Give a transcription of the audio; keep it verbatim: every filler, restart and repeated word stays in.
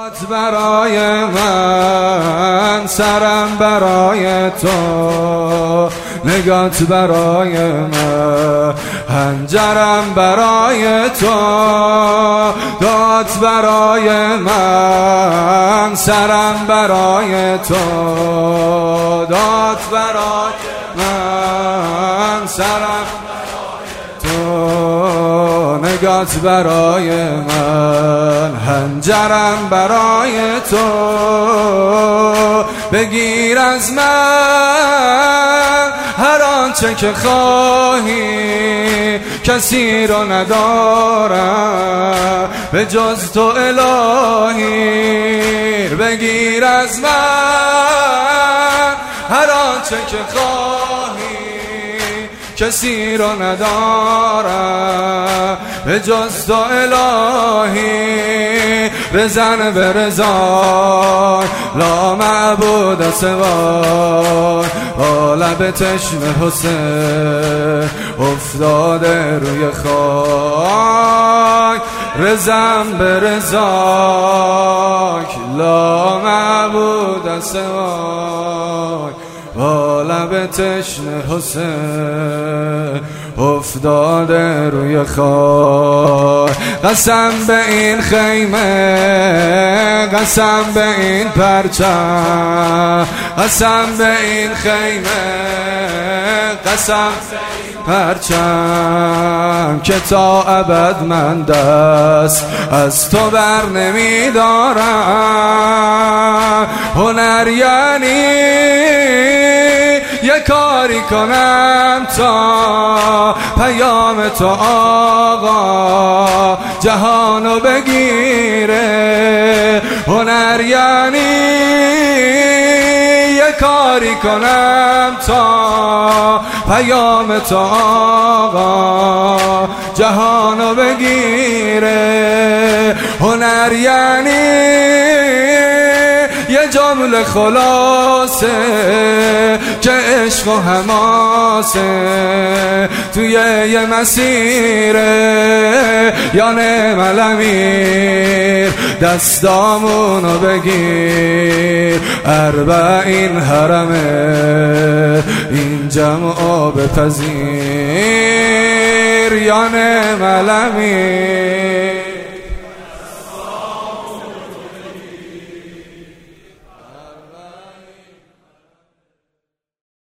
برای من، سرم برای تو، نگات برای من، حنجرم برای تو. داد برای من، سرم برای تو، داد برای من، سرم تو، نگات برای من، حنجرم برای تو. بگیر از من هر آنچه که خواهی، کسی رو ندارم به جز تو الهی. بگیر از من هر آنچه که خواهی، کسی رو ندارم به جز تو الهی. بزن به رضای لا معبود سوای، با لب چشم حسین افتاده روی خاک. رزم به رضای لا معبود سوای، با لب تشن حسین افتاده روی خاک. قسم به این خیمه، قسم به این پرچم، قسم به این خیمه، قسم پرچم که تا ابد من دست از تو بر نمیدارم. هنر یعنی یه کاری کنم تا پیام تو آقا جهانو بگیره. هنر یعنی یه کاری کنم تا پیام تو آقا جهانو بگیره. هنر یعنی یه جمله خلاصه که عشق و حماسه توی یه مسیره. یا نعم الامیر دستامونو بگیر، اربعین حرمه این جمعو بپذیر. یا نعم الامیر